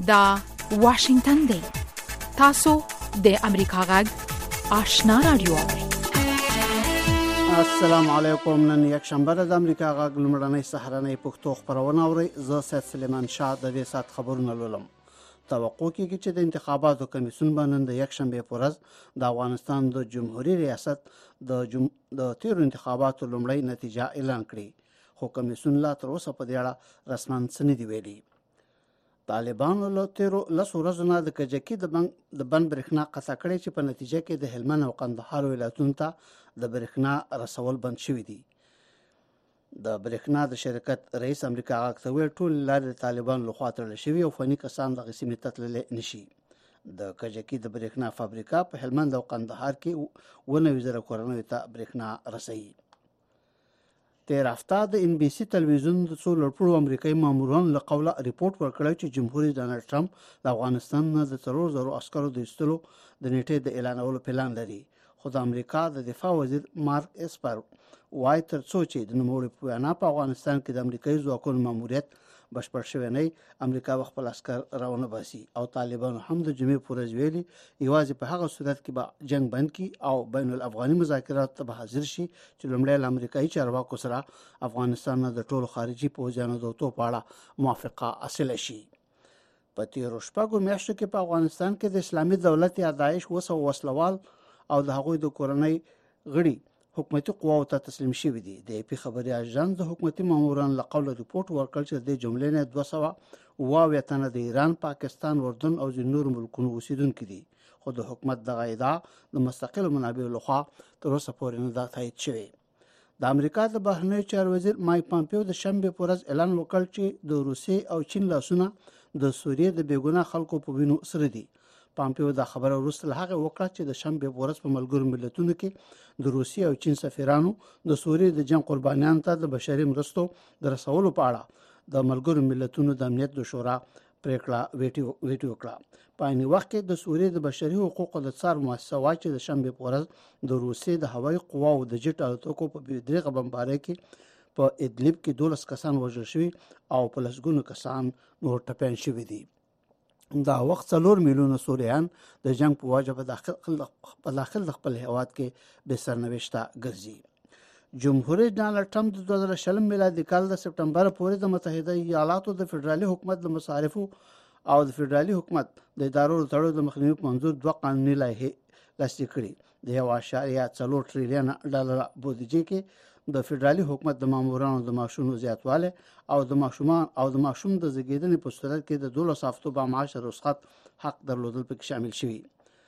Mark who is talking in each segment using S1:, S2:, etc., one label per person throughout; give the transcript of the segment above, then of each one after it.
S1: دا واشنگتن دی. تاسو د امریکا غږ آشنا رادیو.
S2: السلام علیکم. نن یک شنبه د امریکا غږ لمړنۍ سهارنۍ پښتو خبرونه اورئ. زه سید سلیمان شاه د دې سات خبرونه لولم. توقع کېږي چې د انتخاباتو کمیسیون به نن د یک شنبې په ورځ د افغانستان د جمهوریت ریاست د تیرو انتخاباتو لومړۍ نتیجه اعلان کړي، خو کمیسیون لا تر اوسه په دې اړه رسماً څه نه دي ویلي. طالبانو له تیرو لسو ورځو نه د کجکي د بند برېښنا قطع کړې، چې په نتیجه کې د هلمند او قندهار ولایتونو ته د برېښنا رسول بند شوي دي. د برېښنا د شرکت رئیس امریکا غږ ته ویل ټول لارې د طالبانو لخوا تړل شوي او فني کسان دغه سیمې ته تللی نشي. د کجکي د برېښنا فابریکه په هلمند او قندهار کې 90,000 کورنیو ته برېښنا رسوي. تیر هفته د ان بي سي تلویزیون د څو لوړپوړو امریکایي مامورانو له قوله ریپورټ ورکړی چې جمهوریت ډانلډ ټرمپ د افغانستان نه د 3,000 عسکرو د ایستلو د نیټې د اعلانولو پلان لري، خو د امریکا د دفاع وزیر مارک اسپر وایي تر څو چې د نوموړي په وینا په افغانستان کې د امریکایي ځواکونو ماموریت بشپړ شوی نه، امریکا به خپل عسکر راونه باسي. او طالبانو هم د جمعې په ورځ ویلي یوازې په هغه صورت کې به جنګ بند کړي او بین الافغاني مذاکراتو ته به حاضر شي چې لومړی له امریکایي چارواکو سره افغانستان نه د ټولو خارجي پوځیانو د وتو په اړه موافقه حاصله شي. په تیرو شپږو میاشتو کې په افغانستان کې د اسلامي دولت یا داعش وسلوال او د هغوی د کورنۍ غړي حکومتي قواو ته تسلیم شوي دي. د AP خبري اژانس د حکومتي مامورانو له قوله ریپورټ ورکړ چې د جملې نه 200 تنه د ایران، پاکستان، اردن او ځینو نورو ملکونو اوسیدونکي دي، خو د حکومت دغه ادعا د مستقلو منابعو لخوا تر اوسه پورې نه ده تایید شوې. د امریکا د بهرنیو چارو وزیر مایک پامپیو د شنبې په ورځ اعلان وکړ چې د روسیې او چین لاسونه د سوریې د بېګناه خلکو په وینو سره دي. پامپیو دا خبره وروسته له هغې وکړه چې د شنبې په ورځ په ملګرو ملتونو کې د روسیې او چین سفیرانو د سوریې د جنګ قربانیانو ته د بشري مرستو د رسولو په اړه د ملګرو ملتونو د امنیت د شورا پریکړه ویټو وکړه. په عین وخت کې د سوریې د بشري حقوقو د څار مؤسسه وایي چې د شنبې په ورځ د روسیې د هوایي قواو د جټ الوتکو په بېدریغه بمبارۍ کې په ادلب کې 12 کسان وژل شوي او په لسګونو کسان نور ټپیان شوي دي. دا وخت 4 میلیونه سوریان د جنگ په وجه په داخل د خپل هیواد کې بې سرنوشته ګرځي. جمهوریت ډانلډ ټرمپ د 2020 میلادي کال د سپټمبر پورې د متحده ایالاتو د فدرالي حکومت د مصارفو او د فدرالي حکومت د ادارو تړلو د مخنیوي په منظور 2 قانوني لایحې لاسلیک کړي. د 1.4 ټریلیون ډالر بودیجې کې د فدرالي حکومت د مامورانو د معاشونو زیاتوالی او د ماشوم د زیږیدنې په صورت کې د 12 هفتو با معاش رخصت حق درلودل پکې شامل شوي.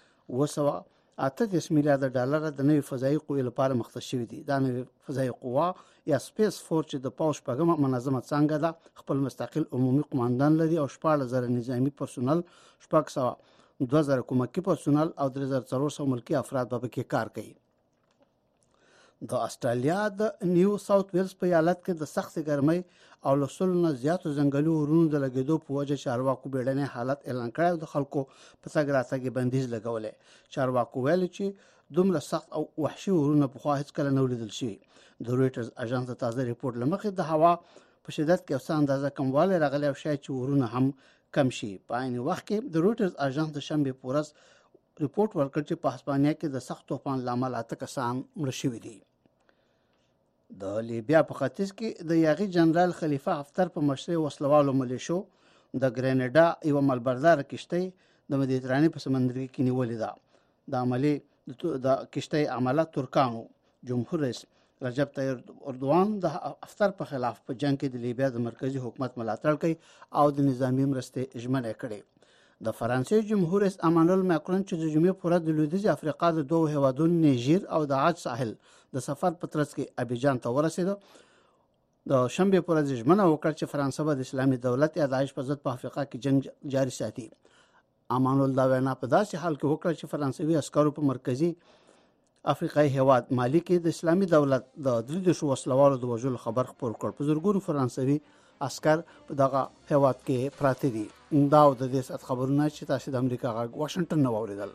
S2: 238 میلیارډ ډالر د نوې فضایي قوې لپاره مختص شوي دي. دا نوې فضایي قوه یا سپیس فورس چې د پوځ شپږمه منظمه څانګه ده، خپل مستقل عمومي قوماندان لري او 14,000 نظامي پرسونل، 2,000 کومکي پرسونل او 3,400 ملکي افراد به پکې کار کوي. د استرالیا د نیو ساوث ویلز په ایالت کې د سخت ګرمۍ او له 100 نه زیاتو ځنګلي اورونو د لګېدو په وجه چارواکو بیړنی حالت اعلان کړی او د خلکو په تګ راتګ بندیز لګولی. چارواکو ویل چې دومره سخت او وحشي اورونه پخوا هیڅکله نه ولیدل شوي. د رویټرز اژانس د تازه ریپورټ له مخې د هوا په شدت کې یو څه اندازه کموالی راغلی او شاید چې اورونه هم کم شي. په عین وخت کې د رویټرز اژانس د شنبې په ورځ ریپورټ ورکړ چې په هسپانیا کې د سخت طوفان له امله 8 کسان مړه شوي دي. د لیبیا په ختیځ کې د یاغي جنرال خلیفه حفتر په مشرۍ وسلوالو ملیشو د ګرینیډا یوه ملبرداره کشتۍ د مدیترانې په سمندرګي کې نیولې ده. د کشتۍ عمله ترکانو. جمهور رئیس رجب طیب اردوغان د حفتر په خلاف په جنگ کې د لیبیا د مرکزی حکومت ملاتړ کوي او د نظامی مرستې ژمنه کړې. د فرانسې جمهور رئیس امانوئل ماکرون چې د جمعې په ورځ د لویدیځې افریقا د 2 هیوادونو نیجر او د عاج ساحل د سفر په ترڅ کې ابیجان ته ورسېده، د شنبې په ورځ ژمنه وکړه چې فرانسه به د اسلامي دولت یا داعش په ضد په افریقا کې جنگ جاري ساتي. امانوئل دا وینا په داسې حال کې وکړه چې فرانسوي عسکرو په مرکزي افریقایي هیواد مالی کې د اسلامي دولت د 30 وسلوالو د وژلو خبر خپور کړ. په زرګونو فرانسوي عسكر په دغه هیواد کې پراته دي. دا د دې سات خبرونه چې تاسو د امریکا غږ واشنگټن نو اوریدل.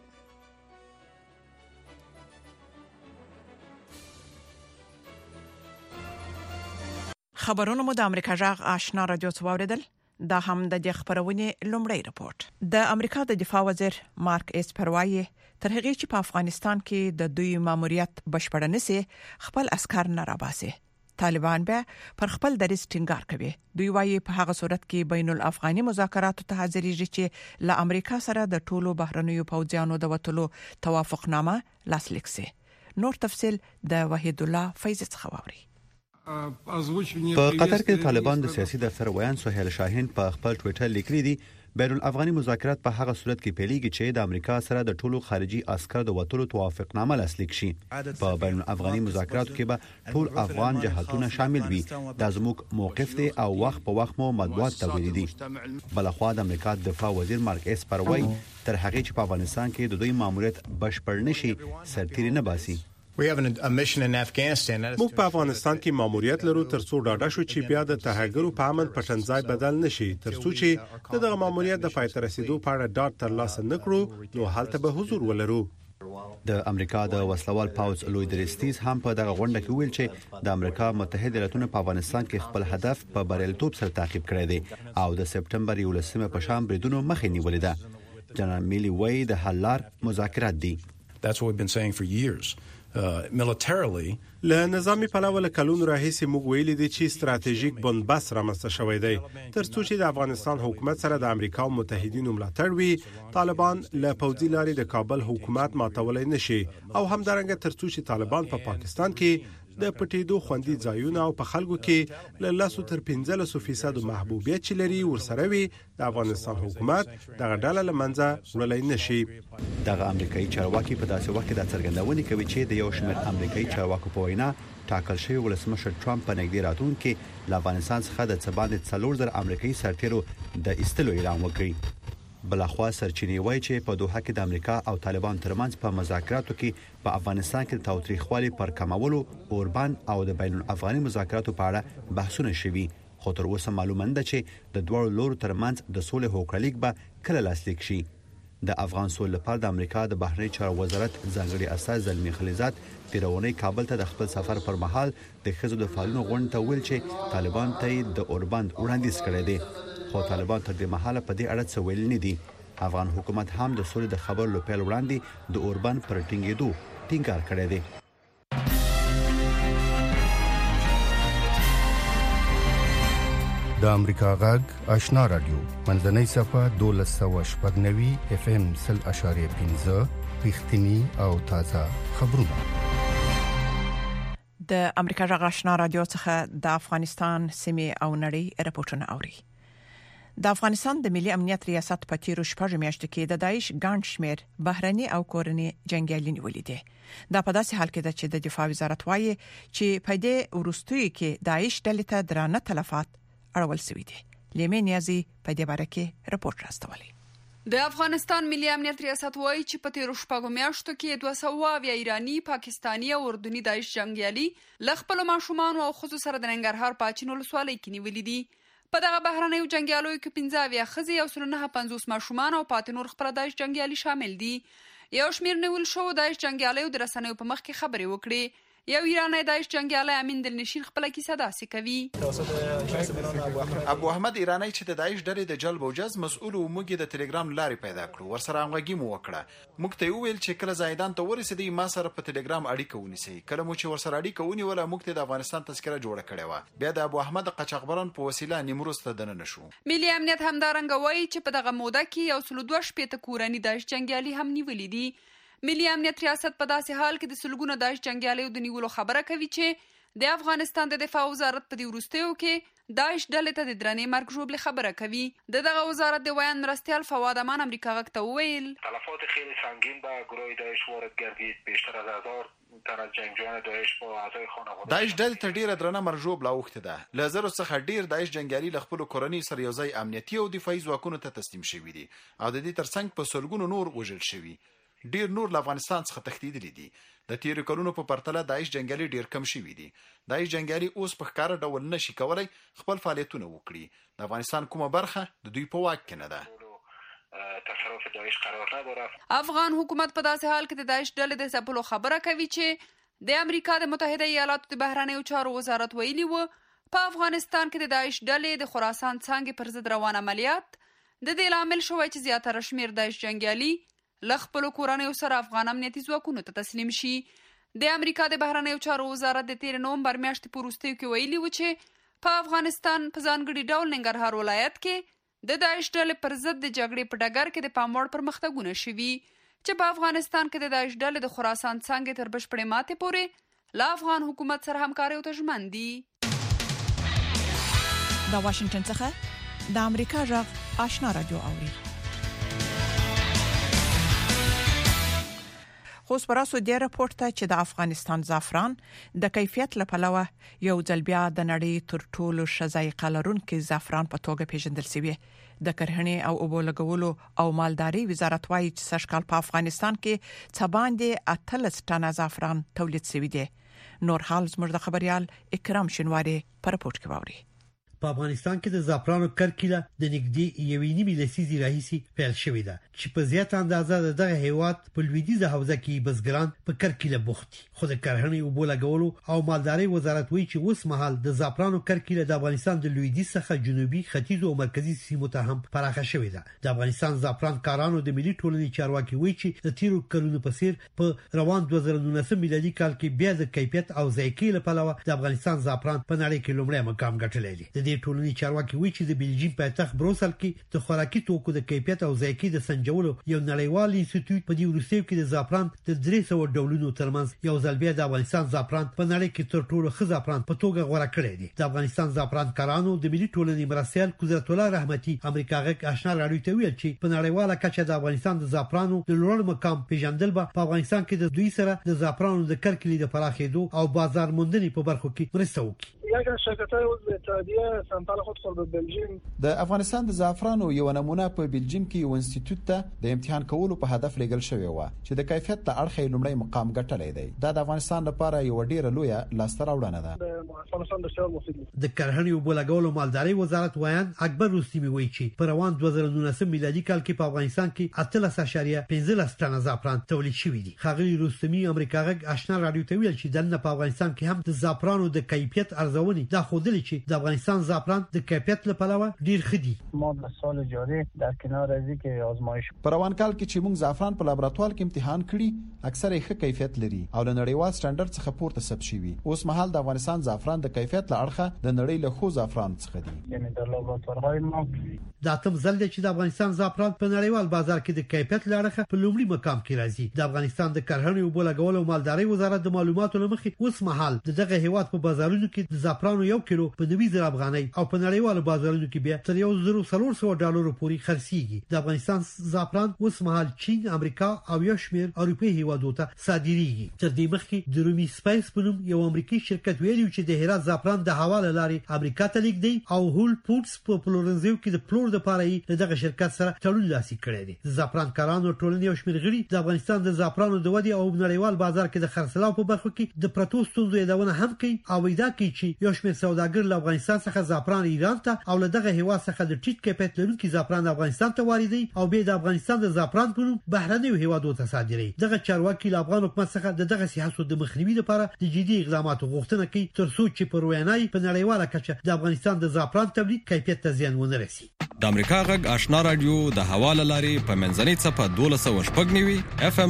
S3: خبرونه مو د امریکا غږ آشنا رادیو څخه اوریدل. دا هم د خبرونې لومړی رپورت. د امریکا د دفاع وزیر مارک اسپر وایي تر هغه چې په افغانستان کې د دوی ماموریت بشپړ نشي خپل عسكر نه راباسي، طالبان به پر خپل دریځ ټینګار کوي. دوی وایي په هغه صورت کې بین الافغاني مذاکراتو ته حاضرېږي چې له امریکا سره د ټولو بهرنیو پوځیانو د وټلو توافقنامه لاسلیک شي. نور تفصيل د وحید الله فیض څخه واوري.
S4: په قطر کې طالبان د سیاسي دفتر ویان سهیل شاهین په خپل ټوئیټر لیکلي دي بین الافغاني مذاکرات په هغه صورت کې پیلېږي چې د امریکا سره د ټولو خارجي عسكر د وټلو توافقنامه لاسلیک شي. په بین الافغاني مذاکراتو کې به ټول افغان جهاتونه شامل وي. دا زموږ موقف دی او وخت په وخت مو مطبوعات ته ویلي دي. بلخوا د امریکا دفاع وزیر مارک اسپر وایي تر هغه چې په افغانستان کې د دوی ماموریت بشپړ نشي سرتیری نه باسي.
S5: موږ په افغانستان کې ماموریت لرو ترڅو ډاډه شو چې بیا د تهاجرو په امن پټنځای بدل نشي، ترڅو چې دغه ماموریت د پای ته رسیدو په اړه ډاډ ترلاسه نکړو نو حالت به حضور ولرو.
S4: د امریکا د وسلوال پاوز لوی درستیز هم په دغه غونډه کې ویل چې د امریکا متحده ایالاتونو په افغانستان کې خپل هدف په بریالیتوب سره تعقیب کړی دی او د سپټمبر 11 په شان بریدونو مخه نیولې ده. جنرال میلی وای د حل لار مذاکرات دي.
S6: That's what we've been saying for years. Militarily
S5: له نظامی پلوه له کلونو راهیسې موږ ویلي دي چې ستراتیژیک بندبست رامنځته شوی دی ترڅو چې د افغانستان حکومت سره د امریکا او متحدینو ملاتړ وي. طالبان له پوځي لارې د کابل حکومت ماتولای نشي او همدارنګه ترڅو چې طالبان په پاکستان کې د پټېدو خوندي ځایونه او په خلکو کې له 10 تر 15% محبوبیت چې لري ورسره وي د افغانستان حکومت دغه ډله لمنځه وړلای نشي.
S4: دغه امریکایي چارواکي په داسې وخت کې د څرګندونې کوي چې د یو شمېر امریکایي چارواکو په وینا ټاکل شوی ولسمشر ټرمپ په نږدې راتلونکي له افغانستان څخه د څباندې 4000 امریکایي سرتیرو د ایستلو اعلان وکړي. بلخوا سرچینې وایي چې په دوحه کې د امریکا او طالبان ترمنځ په مذاکراتو کې په افغانستان کې تاوتریخوالي پر کمولو اوربان او د بین الافغاني مذاکراتو په اړه بحثونه شوي، خو تر اوسه معلومه نه ده چې د دوه لورو ترمنځ د سولې هوکړلیک به کله لاسلیک شي. د افغان سولې لپاره د امریکا د بهرنی چارو وزارت ځانګړي استازی زلمی خلیزات تیرونی کابل ته د خپل سفر پر مهال د خزو د فعالونو غونډه ته ویل چې طالبان ته د اوربند وړاندیز کړی دی، خو طالبان تر دې مهاله په دې اړه څه ویل نه دي. افغان حکومت هم د سولې د خبرو لپاره وړاندې د اوربند پر ټینګېدو ټینګار کړی دی.
S7: د امریکا غږ آشنا رادیو منځنۍ صفه 1290 اف ام 0.15 پښتني او تازه خبرونه.
S3: د امریکا غږ آشنا رادیو څخه د افغانستان سیمې او نړۍ رپورټونه اوري. د افغانستان د ملي امنیت ریاست په تیرو شپږ میاشتو کې د داعش ګڼ شمېر بهرني او کورني جنگیالي نیولې دي. دا په داسې حال کې ده چې د دفاع وزارت وایي چې په دې وروستیو کې داعش ډلې ته درانه تلفات اړول شوي دي. لیمه نیازي په دې باره کې رپورټ راستولی.
S8: د افغانستان ملي امنیت ریاست وایي چې په تیرو شپږو میاشتو کې 200 ایرانی، پاکستانی او اردني داعش جنگیالي له خپل ماشومان او خصوصا سره د ننګرهار په اچین ولسوالۍ کې نیولې دي. په دغه بهرنیو جنگیالیو کې 15 ښځې او 950 ماشومان او پاتې نور خپل داعش جنگیالي شامل دي. یو شمیر نیول شو داعش جنگیالیو د رسنیو په مخ کې خبرې وکړې. یو ایرانی داعش جنگیالی امین دلنشین خپل کیسه داسې کوي.
S9: ابو احمد ایرانی چې د داعش ډلې د جلب او جذب مسؤل او موږ د ټلګرام لارې پیدا کړو، ورسره همغږي مو وکړه. موږ ته ویل چې کله زاهدان ته ورسېدی ما سره په ټلګرام اړیکه ونیسئ. کله مو چې ورسره اړیکه ونیوله موږ ته د افغانستان تذکره جوړه کړې وه. بیا د ابو احمد قاچاقبران په وسیله نیمروز ته دننه شو.
S8: ملي امنیت همدارنګه وایي چې په دغه موده کې 102 کورني داعش جنگیالي هم نیولې دي. ملي امنیت ریاست په داسې حال کې د سلګونو داعش جنگیالیو د نیولو خبره کوي چې د افغانستان د دفاع وزارت په دې وروستیو کې داعش ډلې ته د درنې مرګ ژوبلې خبره کوي. دغه وزارت د ویان مرستیال فواد امان امریکا غږ ته وویل
S10: تلفات خیلی سنگین به گروه داعش وارد گردید. بیشتر از 1000 تن از جنگجویان داعش با اعضای خانواده
S9: داعش ډلې ته ډیره درنه مرګ ژوبله اوښتې ده. له زرو څخه ډیر داعش جنگیالي له خپلو کورنۍ سره یو ځای امنیتي او دفاعي ځواکونو ته تسلیم شوي دي او د دې ترڅنګ په سلګونو نور وژل شوي. ډیر نور له افغانستان څخه تښتېدلي دي. د تیرو کلونو په پرتله داعش جنگیالي ډیر کم شوي دي. داعش جنگیالي اوس په ښکاره ډول نشي کولای خپل فعالیتونه وکړي. د افغانستان کومه برخه د دوی په واک کې نه ده.
S10: تصرف داعش قرار نداره.
S8: افغان حکومت په داسې حال کې د داعش ډلې د ځپلو خبره کوي چې د امریکا د متحده ایالاتو د بهرنیو چارو وزارت ویلي و په افغانستان کې د داعش ډلې د خراسان څانګې پر ضد روان عملیات د دې لامل شوی چې زیاتره شمیر داعش جنگیالي له خپلو کورنیو سره افغان امنیتي ځواکونو ته تسلیم شي. د امریکا د بهرنیو چارو وزارت د 13 نومبر میاشتې په وروستیو کې ویلي و چې په افغانستان په ځانګړي ډول ننګرهار ولایت کې د داعش ډلې پر ضد د جګړې په ډګر کې د پام وړ پرمختګونه شوي چې په افغانستان کې د داعش ډلې د خراسان څانګې تر بشپړې ماتې پورې له افغان حکومت سره همکاري او ته ژمن دي.
S3: د واشنگټن څخه د امریکا غږ آشنا رادیو اوري. خو سپراسو د راپورټ ته چې د افغانستان زعفران د کیفیت لپاره یو ځل بیا د نړۍ تر ټولو شذایقه لرونکي زعفران په توګه پیژندل شوی. د کرهڼې او اوبو لګولو او مالداري وزارت وايي چې سږکال په افغانستان کې څه باندې 18 ټنه زعفران تولید شوی دی. نور حال زموږ د خبريال اکرام شنواری په راپورټ کې ووري.
S11: په افغانستان کې د زعفرانو کرکیله د نږدې 1.5 لسیزې راهیسي پیل شوې ده چې په زیاته اندازه دغه هیواد په لویدیځه حوزه کې بزګران په کرکیله بوخت دي. خو د کرهڼې او اوبو لګولو او مالداري وزارت وایي چې اوس مهال د زعفرانو کرکیله د افغانستان د لویدیځ څخه جنوبي ختیځ او مرکزي سیمو ته هم پراخه شوې ده. د افغانستان زعفران کارانو د ملي ټولنې چارواکي وایي چې د تیرو کلونو په څیر په روان 2019 میلادي کال کې بیا د کیفیت او ذایقې لپاره د افغانستان زعفران په نړۍ کې لومړی مقام ګټلی دی. د ټولنې چارواکي وایي چې د بلجیم پایتخت بروسل کې د خوراکي توکو د کیفیت او ذایقې د سنجولو یو نړیوال انسټیټیوټ په دې وروستیو کې د زعفران د 300 ډولونو ترمنځ یو ځل بیا د افغانستان زعفران په نړۍ کې تر ټولو ښه زعفران په توګه غوړه کړی دی. د افغانستان زعفران کارانو د ملي ټولنې مرستيال قدرت الله رحمتي امریکا غږ آشنا رادیو ته ویل چې په نړیواله کچه د افغانستان د زعفرانو د لوړ مقام پیژندل به په افغانستان کې د دوی سره د زعفرانو د کرکلې د پراخېدو او بازار موندنې په برخو کې مرسته وکړي.
S9: د افغانستان د زعفرانو یو نمونه په بلجیم کې یو انسټیټیوټ ته د امتحان کولو په هدف لګل شوی و چې د کیفیت له اړخه لومړی مقام ګټلی دی. دا د افغانستان لپاره یو ډیره لویه لاسته راوړنه ده.
S11: د کرهڼې او بلګولو مالداري وزارت وایان اکبر رستمی وایي چې په روان 2019 میلادي کال کې په افغانستان کې 13.15 ټنه زعفران تولید شوی دی. خاغلی رستمی امریکا غږ آشنا رادیو ته ویل چې دنه په افغانستان کې هم د زعفرانو د کیفیت ارزونې دا خودلی چې د افغانستان زعفران د کیفیت لپاره ډیر خدي.
S12: ما د سال جاری در کنار از اینکه آزمایش
S9: په روان کال کې چې موږ زعفران په لابراتوار کې امتحان کړی اکثره ښه کیفیت لري او له نړیوال سټانډرډ څخه پورته ثبت شوی. اوس مهال د افغانستان زعفران د کیفیت له اړخه د نړۍ له خو زعفران څخه دي.
S12: یعنی د لابراتوارهای ما
S11: د اتم ځل چې د افغانستان زعفران په نړیوال بازار کې د کیفیت له اړخه په لومړي مقام کې راځي. د افغانستان د کرهڼې او بلګولو او مالداري وزارت د معلوماتو لمخې اوس مهال دغه هیواد په بازارونو کې د زعفرانو 1 کیلو په 90,000 افغانۍ او په نړیوالو بازارونو کې بیا تر $1,400 پورې خرڅيږي. د افغانستان زعفران اوس مهال چین، امریکا او یو شمېر اروپایي هیوادو ته صادریږي. تر دې مخکې د رومي سپایس په نوم یو امریکایي شرکت ویلي چې د هرات زعفران د حواله لارې امریکا ته لیږدي او هول فودز په فلورنزیو کې د پلور لپاره یې دغه شرکت سره تړون لاسلیک کړی دی. د زعفران کارانو ټولنې او شمېر غړي د افغانستان د زعفرانو د ودې او نړیوال بازار کې د خرڅلاو په برخو کې د پروتو ستونزو یادونه هم کوي او وایي چې یو شمېر سوداګر له افغانستان څخه زعفران ایران ته او له دغه هیواد څخه د ټیټ کیفیت لرونکي زعفران افغانستان ته واردوي او به د افغانستان د زعفران په نوم بهرنیو هیوادو ته صادروي. دغه چارواکي له افغان حکومت څخه دغه سیاست د مخنیوي لپاره د جدي اقداماتو غوښتنه کوي ترڅو چې پر وینای په نړیواله کچه د افغانستان د زعفران تولید کیفیت ته زیان ونه رسي.
S13: د امریکا غږ آشنا رادیو د حواله لارې په منځنۍ صفه 1290 FM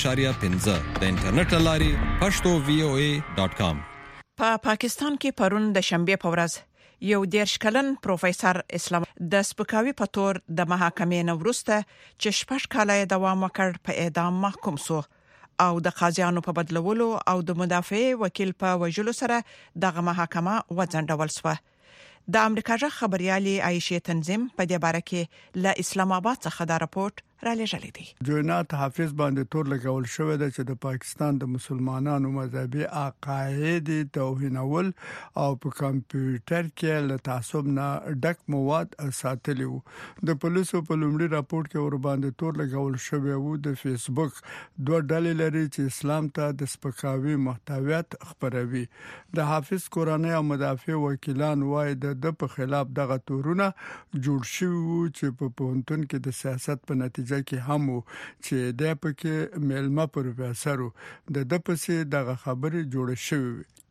S13: 0.15 د انټرنیټ لارې pashto.voa.com.
S3: په پاکستان کې پرون د شنبه په ورځ یو 10 کلن پروفیسور اسلام د سپکاوي په تور د محاکمې نه وروسته چې 6 کاله دوام وکړ په اعدام محکوم شو او د قاضیانو په بدلولو او د مدافع وکیل په وژلو سره دغه محاکمه وځنډول شوه. د امریکا ژغ خبريالي عائشه تنظیم په دې باره کې له اسلام آباد څخه دا راپورټ را لېږلی دی.
S14: جوینات حافظ باندې تور لګول شوی دی چې د پاکستان د مسلمانانو مذهبي عقاید توهینول او په کمپیوټر کې له تعصب نه ډک مواد ساتلی وو. د پولیسو په لومړي راپورټ کې ور باندې تور لګول شوی وو. د فیسبوک دوه ډلې لري چې اسلام ته د سپکاوي محتویات خپروي. د حافظ کورنۍ او مدافع وکیلان وایي د په خلاف دغه تورونه جوړ شوی وو چې په پوهنتون کې د سیاست په نتیجه کې هم چې د پکې ملما پروفیسور د پسې دغه خبرې جوړه شوې.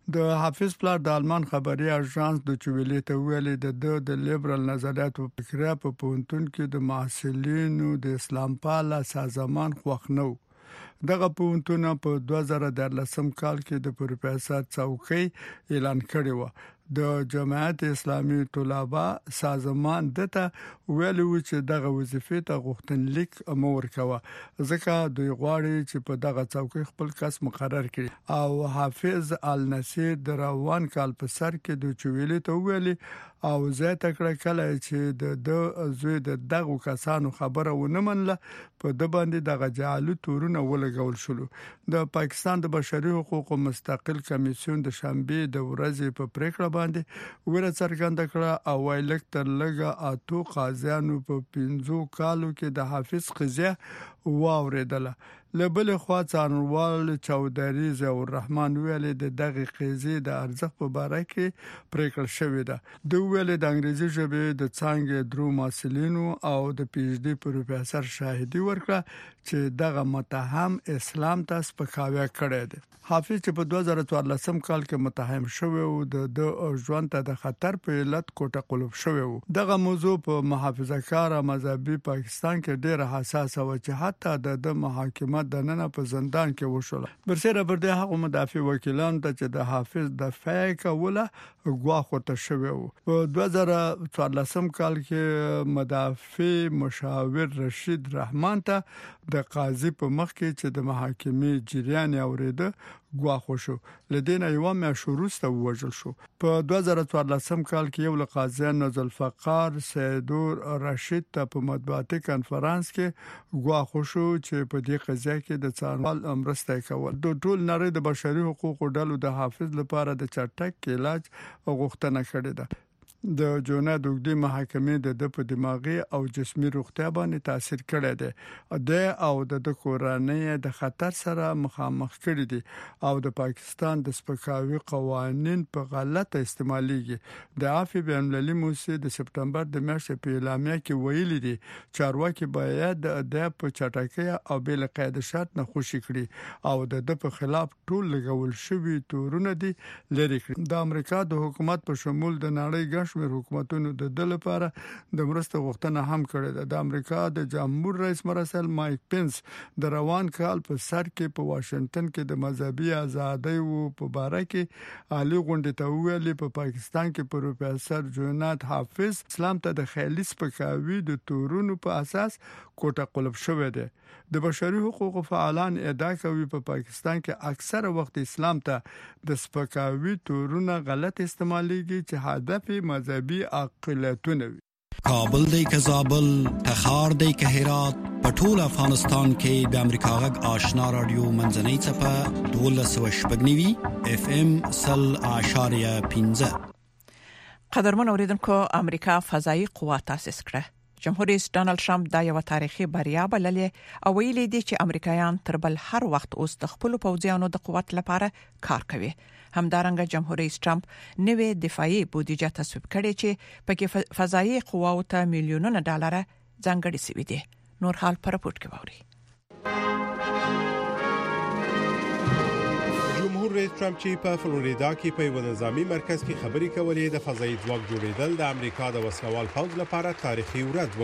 S14: د حافظ پلار د آلمان خبري اژانس د چويلې ته ویلي د لیبرال نظریاتو فکریا په پونتون کې د محصلینو د اسلام پاله سازمان خوښ نو. دغه پونتونه په 2013 کال کې د پروفیسور څوکۍ اعلان کړی و. د جماعت اسلامي طلبه سازمان دته ویلي و چې دغه وظیفې ته غوښتنلیک امور کوي ځکه دوی غواړي چې په دغه څوکۍ خپل کس مقرر کړي او حافظ النصیر د روان کال په سر کې د چويلې ته ویلي او زه تکړه کله چې د زوی د دغه کسانو خبره ونه منله په د باندې دغه جعلي تورونه ولګول شول. د پاکستان د بشري حقوقو مستقل کمیسیون د شنبه د ورځې په پریکړه باندې ور څرګنده کړه او ویلک تر لګه اتو قاضیانو په 15 کالو کې د حافظ قضیه واوریدله. لبل خوا څارنوال چودري ضیاء الرحمن ویل د دغه قضیه د ارزښت په اړه کې پریکړه شوې ده. د ویل د انګریزي ژبې د څنګه درو محصلینو او د پی ایچ ډي پروفیسور شاهدي ورکړه چې دغه متهم اسلام ته سپکاوی کړی دی. حافظ چې په 2014 کال کې متهم شوی او د ژوند ته د خطر په علت کوټه قلب شوی و. دغه موضوع په محافظه کار مذهبي پاکستان کې ډېر حساس و چې حتی د محاکمه د نن په زندان کې وشول. برسره پر دې هغه مدافع وکیلان ته چې د حافظ د فیک ولا غواخته شوی و. په 2014 کال کې مدافع مشاور رشید رحمان ته د قاضي په مخ کې چې د محاکمې جریان اوریده غواخو شو. لدينا یو میاشت وروسته وژل شو. په 2014 کال کې یو قاضیان ذوالفقار سیدور رشید ته په مطبوعاتي کانفرنس کې غواخو شو چې په دې قضیه کې د څارنوال امرسته کول. د ټول نړۍ د بشري حقوقو ډلو د حافظ لپاره د چټک علاج غوښتنه کړې ده. د جونه د وګړي محکمې د په دماغي او جسمي روغتیا باندې تاثیر کړی دی. د او د کورنۍ د خطر سره مخامخ کړي دي او د پاکستان د سپکاوي قوانين په غلطه استعماليږي. د عافیه بین المللي موسسه د سپتمبر د میاشتې په اعلامیه کې ویلي دي چارواکي باید د په چټکۍ او بل قاعده شرط نه خوشي کړي او د په خلاف ټول لګول شوی تورونه دي لري کړي. د امریکا د حکومت په شمول د نړۍ شمیر حکومتونو د لپاره د مرسته غوښتنه هم کړې ده. د امریکا د جمهور رئیس مرسل مایک پنس د روان کال په سر کې په واشنگټن کې د مذهبي ازادۍ او په اړه کې عالی غونډه ته ویلي په پاکستان کې پروفیسور جونات حافظ اسلام ته د خیالي سپکاوي د تورونو په اساس کوټه قلب شوې ده. د بشري حقوقو فعالان ادعا کوي په پاکستان کې اکثره وخت اسلام ته د سپکاوي تورونه غلط استعماليږي چې هدف مذهبي اقلیتونه وي.
S15: کابل دی که زابل تخار دی که هرات پټول افغانستان کې د امریکا غږ آشنا رادیو منځنۍ چپه 12.9 اف ام 0.15.
S3: قدرمن اوریدونکو امریکا فضایی قوات تاسیس کړه. جمهور رئیس ډانلډ ټرمپ دا یو تاریخي بریا بللې او ویلي دي چې امریکایان تر بل هر وخت اوس د خپل پوځیانو د قوت لپاره کار کوي. همدارنګه جمهور رئیس ټرمپ نوې دفاعي بودیجه تصویب کړې چې پکې فضایی قواو ته میلیونونه ډالر ځانګړي شوي دي. نور حال پر راپورټ کې ووري.
S5: جمهور رئیس ټرمپ چې په فلوریدا کې په یو نظامی مرکز کې خبرې کولې د فضایی ځواک جوړېدل د امریکا د وسلوال پوځ لپاره تاریخي ورځ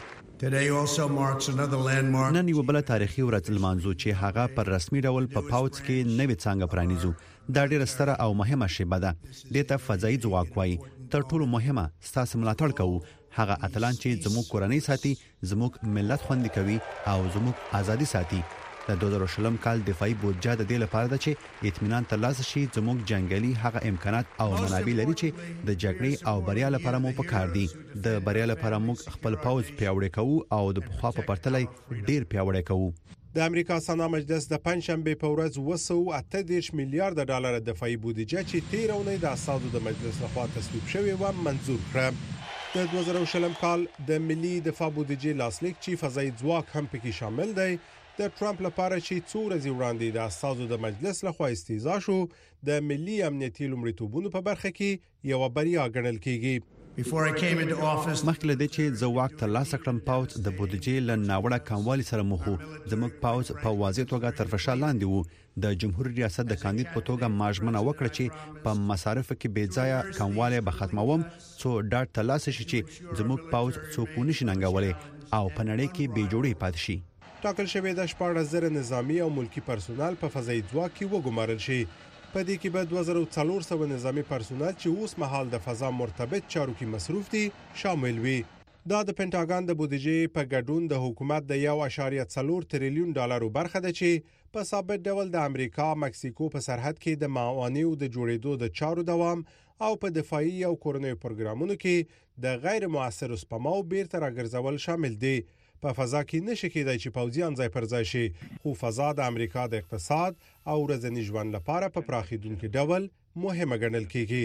S5: وګڼله.
S4: نن یو بل تاریخي ورځ لمانځو چې هغه پر رسمي ډول په پوځ کې نوې څنګه پرانیزو. دا ډېر ستره او مهمه شیبه ده. دته فضایی ځواک وایي تر ټولو مهمه ستاسو ملاتړ کوو. هغه اتلان چې زموږ کورنۍ ساتي، زموږ ملت خوندي کوي او زموږ ازادي ساتي. د 2020 کال دفاعي بودجه د دې لپاره ده چې اطمینان ترلاسه شي زموږ جنگالي هغه امکانات او منابع لري چې د جګړې او بریا لپاره مو پکار دي. د بریا لپاره موږ خپل پوځ پیاوړی کوو او د پخوا په پرتله ډیر پیاوړی کوو.
S5: د امریکا سنا مجلس د پنځشنبه په ورځ 238 میلیارډ ډالر دفاعي بودجه چې 13 اونۍ د اساسو د مجلس لخوا تصویب شوې و منظور کړه. د 2020 کال د ملي دفاع بودجه لاسلیک چې فضایی ځواک هم پکې شامل دی د ټرمپ لپاره چې څو ورځې وړاندې د اساسو د مجلس لخوا استیضاح شو د ملي امنیتي لومړیتوبونو په برخه کې یو بریا ګڼل کیږي.
S4: مخکې له دې چې زه واک ترلاسه کړم پاوڅ د بودیجې له ناوړه کموالي سره مخ وو. زموږ پاوڅ په واضح توګه تر فشار لاندې وو. د جمهوریت ریاست د کاندید په توګه ماژمنه وکړه چې په مصارفو کې بې ځایه کموالی به ختموم څو ډاډ ترلاسه شي چې زموږ پاوڅ څوک ونشي ننګولی او په نړۍ کې بې جوړې پاتې شي.
S5: ټاکل شوی د 14,000 نظامی او ملکی پرسونل په فضایي ځواک کې وګمارل شي. په دې کې به 2400 نظامی پرسونل چې اوس مهال د فضا مرتبط چارو کې مصروف دي شامل وي. دا د پینټاګان د بودیجې په ګډون د حکومت د 1.4 تریلیون ډالرو برخه ده چې په ثابت ډول د امریکا مکسیکو په سرحد کې د موانعو د جوړېدو د چارو دوام او په دفاعي او کورنیو پروګرامونو کې د غیر مؤثر سپماو بیرته راګرځول شامل دي. په فضا کې نشي کېدای چې پوځیان ځای پر ځای شي، خو فضا د امریکا د اقتصاد او ورځني ژوند لپاره په پراخیدونکو ډول مهمه ګڼل کېږي.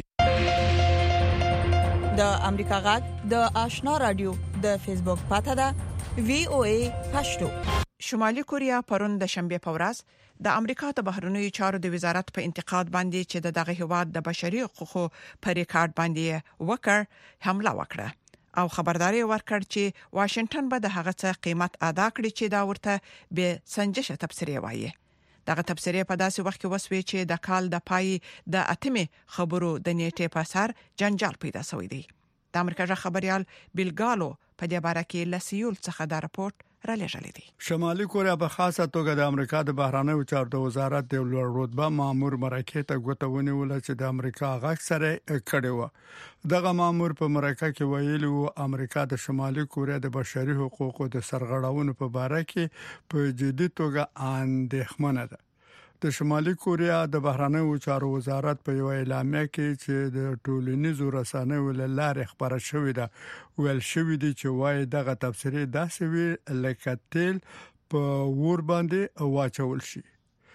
S3: د امریکا غږ د آشنا رادیو د فیسبوک پاڼه ده VOA پښتو. شمالي کوریا پرون د شنبه په ورځ د امریکا د بهرنیو چارو د وزارت په انتقاد باندې چې دغه هیواد د بشري حقوقو پر ریکارډ باندې وکړ حمله وکړه او خبرداري ورکړ چې واشنگټن به د هغه څه قیمت ادا کړي چې دا ورته به سنجشه تبصره وایي. دغه تبصره په داسې وخت کې وسوي چې د کال د پای د اتمه خبرو د نیټه په سر جنجال پیدا شوی دی. د امریکا ځخ خبريال بیلګالو په دې باره کې لسیول څخه دا راپورټ را لېږلی دی.
S14: شمالي کوریا په خاصه توګه د امریکا د بهرانیو چارو د وزارت د لوړ رتبه مامور مرکه ته غوښتنه ول چې د امریکا غږ سره کړي و. دغه مامور په مرکه کې ویلي و امریکا د شمالي کوریا د بشري حقوقو د سرغړونو په اړه کې په جدي توګه اندېښمنه ده. د شمالي کوریا د بهرانیو چارو وزارت په یو اعلامیه کې چې د ټولنیزو رسنیو له لارې خبره شوې ده ویل شوې دي چې وايي دغه تفسیر داسې وی لکه تیل په ور باندې واچول شي.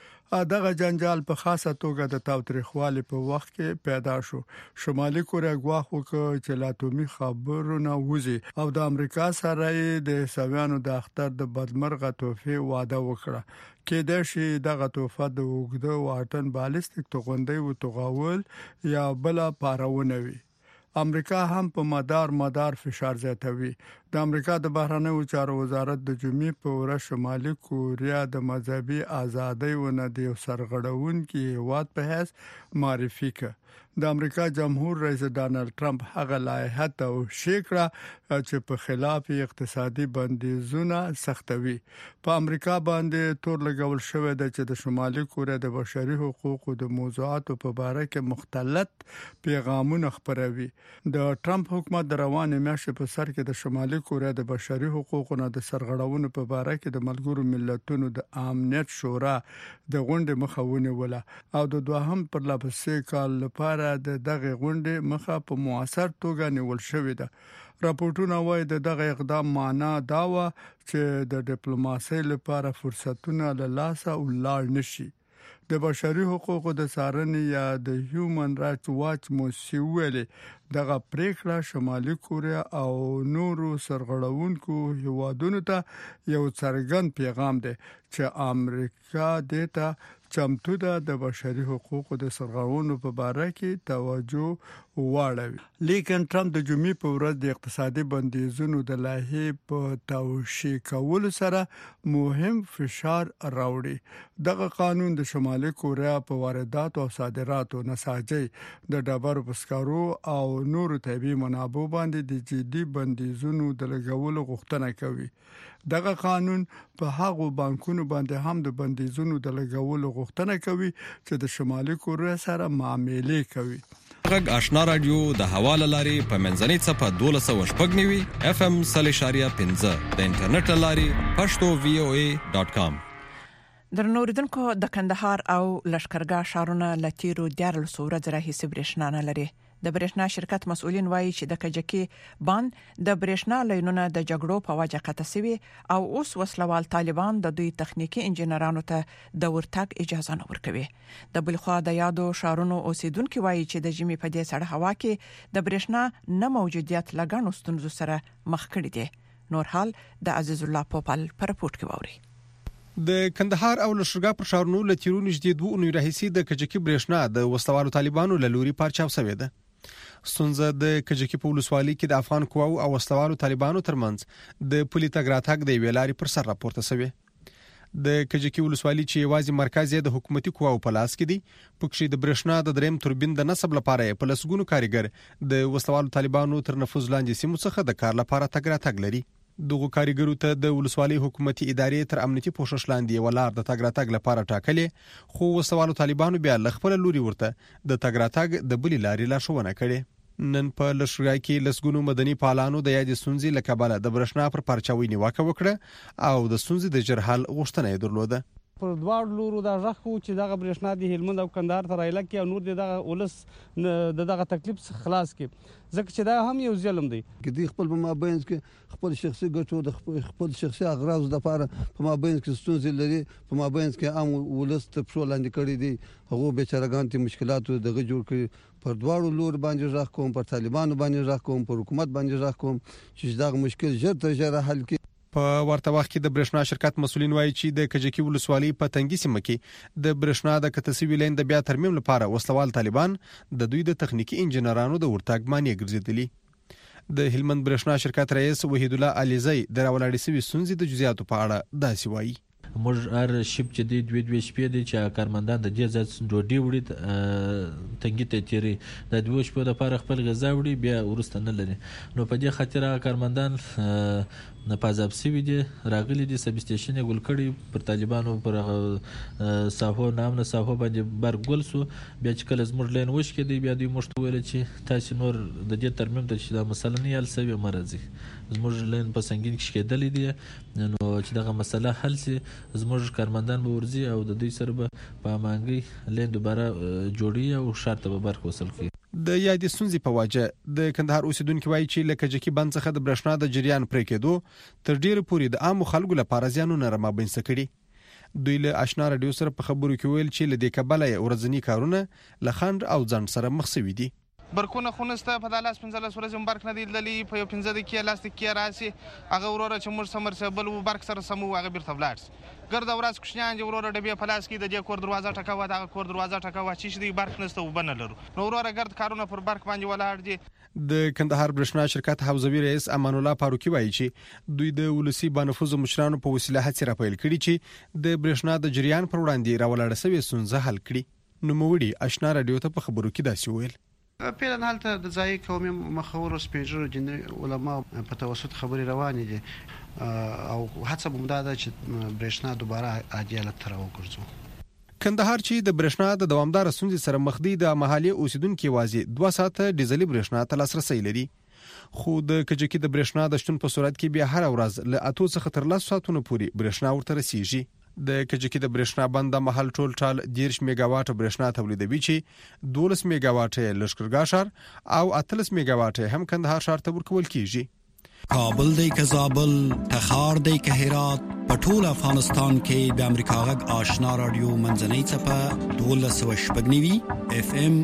S14: دغه جنجال په خاصه توګه د تاوتریخوالي په وخت کې پیدا شو. شمالي کوریا غواخ وکړ چې لا اتومي خبرونه وزي او د امریکا سره د سویانو د اختر د بدمرغه توفي وعده وکړه. کې د شي دغه توفه د وګړو واټن بالستیک توغندې و توغول یا بل پارونه وي. امریکا هم په مدار فشار زیاتوي. د امریکا د بهرنیو چارو وزارت د جمعې په ورځ شمالي کوریا د مذهبي ازادۍ و نه د سرغړونکو هیواد په حیث معرفي کړ. د امریکا جمهور رئیس ډانلډ ټرمپ هغه لایحه توشیح کړه چې په خلاف اقتصادي بندیزونه سختوي. په امریکا باندې تور لګول شوې ده چې د شمالي کوریا د بشري حقوقو د موضوعاتو په اړه کې مختلف پیغامونه خپروي. د ټرمپ حکومت د روانې میاشتې په سر کې د شمالي کوریا د بشري حقوقو نه د سرغړونو په اړه کې د ملګرو ملتونو د امنیت شورا د غونډې مخاونه ولا او د دوهم پر لپسې کال لپاره د دغه غونډې مخه په موثر توګه نیول شوې ده. راپورټونه وايي دغه اقدام معنا دا و چې د ډیپلوماسۍ لپاره فرصتونه له لاسه ولاړ نشي. د بشري حقوقو د څارنې یا د هیومن رائټس واچ موسیوي دغه پریکړه شمالي کوریا او نورو سرغړونکو هیوادونو ته یو څرګند پیغام دی چې امریکا دته چمتو ده د بشري حقوقو د سرغړونو په اړه کې توجه واړوي. لیکن ټرمپ د جمعې په ورځ د اقتصادي بندیزونو د لایحې په توشیح کولو سره مهم فشار راوړي. دغه قانون د شمالي کوریا په واردات او صادراتو نساجي د ډبرو پسکارو او نورو طبي منابعو باندې د جدي بندیزونو د لګولو غوښتنه کوي. دغه قانون په هغو بانکونو باندې هم د بندیزونو د لګولو غوښتنه کوي چې د شمالي کوریا سره معاملې کوي.
S13: غږ آشنا رادیو د حواله لاري په منځنۍ صفه 1290 FM 3.15 د انټرنیټ لاري pashto.voa.com.
S3: درنوردونکو د کندهار او لشکرګاه ښارونه لتیرو 14 ورځې راهیسې برېښنا نه لري. د برېښنا شرکت مسؤلین وایي چې د کجکي باند د برېښنا لاینونو د جګړو په وجه قطع شوی او اوس وسلوال طالبان د دوی تخنیکی انجنیرانو ته د ورتګ اجازه نه ورکوي. د بلخوا د یادو ښارونو اوسیدونکو وایي چې د ژمي په دې سړه هوا کې د برېښنا نه موجودیت لګڼو ستونزو سره مخ کړي دي. نور حال د عزیز الله پوپل پر رپورت کې ووري.
S16: د کندهار او لشکرګاه پر ښارونو لتیرو نږدې 2 اونۍ راهیسې د کجکي برېښنا د وسلوالو طالبانو له لوري پارچاو شوې ده. ستونزه د کجکی په ولسوالۍ کې د افغان قواو او وسلوالو طالبانو ترمنځ د پولي تګ راتګ د ویلاري پر سر راپورته شوی. د کجکی ولسوالۍ چې یوازې مرکز یې د حکومتي قواو په لاس کې دی، پکې د برېښنا د دریم توربین د نصب لپاره په لسګونو کارګر د وسلوالو طالبانو تر نفوذ لاندې سیمو څخه د کار لپاره تګ راتګ لري. دغه کارګرو ته د ولسوالۍ حکومتي ادارې تر امنیتي پوښښ لاندې ولار د تګ راتګ لپاره ټاکلې، خو وسلوالو طالبانو بیا ل خپل لوري ورته د تګ راتګ د بلې لارې لارښوونه کړې. نن په لښکرګاه کې لسګونو مدني پالانو د یادې ستونزې له کبله د برېښنا پر پرچاوي نیوکه وکړه او د ستونزې د جر حل غوښتنه یې درلوده.
S17: پر دواړو لورو دا غږ کوو چې دغه برېښنا د هلمند او کندهار ته رایله کړي او نور دغه ولس د دغه تکلیف څخه خلاص کړي، ځکه چې دا هم یو ظلم دی.
S18: د خپل په مابین کې خپل شخصي ګټو د خپل شخصي اغراض لپاره په مابین کې ستونزې لري، په مابین کې عام ولس ته پښو لاندې کړي دي، هغه بیچارهګان ته مشکلاتو دغه جوړ کړي. پر دواړو لور باندې غږ کوم، پر طالبانو باندې غږ کوم، پر حکومت باندې غږ کوم چې دا مشکل ژر تر ژره حل کړي.
S16: په ورته وخت کې د برېښنا شرکت مسولین وایي چې د کجکی ولسوالۍ په تنګي سیمه کې د برېښنا د کتسوي لین د بیا ترمیم لپاره وسلوال طالبان د دوی د تخنیکی انجنیرانو د ورتګ معنی ګرځېدلي. د هلمند برېښنا شرکت رئیس وحید الله علیزی د راولاړې سوي ستونزې د جزئیاتو په اړه داسې وایي.
S19: موږ هر شپ چې دی دوه شپې دي چې کارمندان د دې ځات ډوډۍ وړي تنګي ته تیری د دوه شپو لپاره خپل غذا وړي بیا ورسته نه لري. نو په دې خاطر کارمندان نه پازاب سوي دي، راغلي دي سب سټیشن ګل کړي پر طالبانو پر صافو نام نه صافو باندې برګول سو. بیا چې کله زموږ لین وش کې دی بیا دوی مشت ویل چې تاسو نور د دې ترمیم ته چې دا مسله نه یال سوي مرزي زموږ لین په سنگین کې کېدل دي، نو چې دغه مسله حل سي زموږ کارمندان به ورزي او د دوی سره به په مانګي لین دوباره جوړي او شرط به برخه وصل کړي.
S16: د یادې ستونزې په وجه د کندهار اوسیدونکو وایي چې له کجکي بند څخه د برېښنا د جریان پرې کېدو تر ډیره پورې د عامو خلکو لپاره زیانونه رامنځته کړي. دوی له آشنا رادیو سره په خبرو کې ویل چې له دې کبله ورځنی کارونه له خنډ او ځنډ سره مخ شوي دي.
S20: برکونه خونسته په دالاس 15 ورځې برک نه دی للی په 15 دقیقې لاس کې راسي هغه وروره چې موږ سمرسبل و برک سره سمو هغه بیرته ولاړ ګرد ورځ کوشنیان وروره ډبې په لاس کې د دې کور دروازه ټکاوه دغه کور دروازه ټکاوه چې دی برک نسته وبنه لرو نو وروره ګرد کارونه پر برک باندې ولاړ دي.
S16: د کندهار برېښنا شرکت حوزوي رئیس امان الله فاروقي وایي چې دوی د ولسی بانفوذ مشرانو په وسیله هڅې راپیل کړي چې د برېښنا د جریان پر وړاندې راولاړ شوی ستونزه حل کړي. نو موړي آشنا رادیو ته په خبرو کې داسې ویل.
S21: پیران حالته د ځای قومي مخور او سپیجر جن علما په توسط خبري روانې دي او هڅه بومدا ده چې برېښنا دوباره عادي حالت ته راوګرځو.
S16: کندهار چې د برېښنا د دوامدار ستونزې سره مخ دی د محلي اوسیدونکو واځي 2 ساعته ډیزلي برېښنا ته لاسرسي لري، خو د کجکی د برېښنا د شتون په صورت کې بیا هر ورځ له 8 څخه تر 10 ساعتونو پورې برېښنا ورته رسیږي. د کجکی د برېښنا بند د محل ټول 13 میگاواټ برېښنا تولیدوي چې 12 میگاواټ لښکرګاه ښار او 18 میگاواټ هم کندهار ښار ته ورکول کیږي.
S15: کابل دی که زابل، تخار دی که هرات، په ټول افغانستان کې د امریکا غږ آشنا رادیو منځنۍ څپه 1290 FM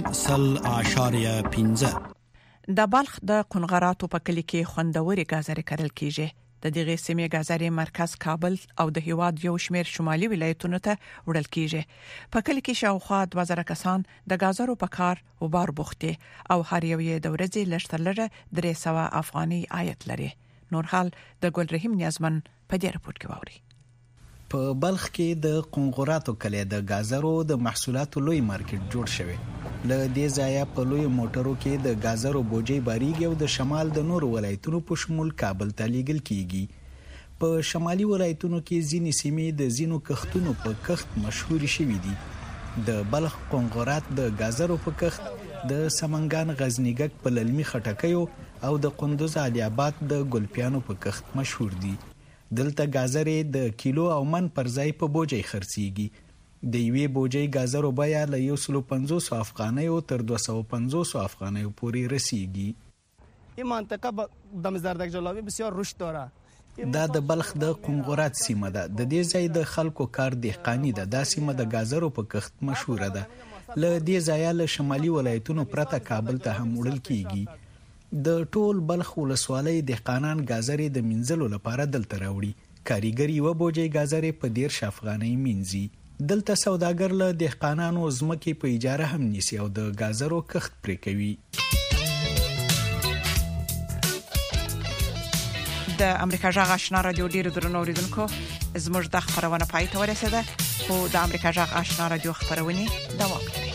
S15: 0.15.
S3: د بلخ د قنغراتو په کلی کې خوندوري غازري کرل کیږي. د دغه سیمې غازري مرکز کابل او د هیواد یو شمیر شمالي ولایتونو ته وړل کیږي. په کلی کې شاوخوا 2000 کسان د غازرو په کار او بار بوختي او هر یو یې د ورځې لشتلره 300 افغاني عاید لري. نور حال د ګل رحیم نیازمن په دې رپورت کې ووري.
S22: په بلخ کې د قنغراتو کلی د غازرو د محصولاتو لوی مارکیټ جوړ شوی. له دې ځایه په لوی موټرو کې د غازرو بوجي باریږي او د شمال د نور ولایتونو په شمول کابل ته لیږل کیږي. په شمالي ولایتونو کې ځینې سیمې د زینو کښتونو په کښت مشهور شوي دي. د بلخ قنغرات د غازرو په کښت، د سمنګان غزنیګک په للمي خټکیو او د قندوز علي آباد د ګلپیانو په کښت مشهور دي. دلته غازرې د کیلو او من پر ځای په بوجي خرڅيږي. د یوې بوجي غازرو بیه له 150 افغانیو تر 250 افغانیو پورې رسیږي.
S23: این منطقه دم زردک جلاوی بسیار رشد داره.
S22: دا د بلخ د قنغرات سیمه ده. د دې ځای د خلکو کار دهقاني ده. دا سیمه د غازرو په کښت مشهوره ده. له دې ځای له شمالي ولایتونو پرته کابل ته هم وړل کیږي. د ټول بلخ ولسوالۍ دهقانان غازرې د منځلو لپاره دلته راوړي. کاریګر یو بوجي غازرې په 10 افغانۍ مینځي. دلته سوداګر له دهقانانو زمکې په اجاره هم نیسي او د غازرو کښت پرې کوي.
S3: د امریکا جغ آشنا رادیو ډیر درنو اوریدونکو زموږ د خبرونه پای ته ورسیده خو د امریکا جغ آشنا رادیو خبرونه دوام کوي.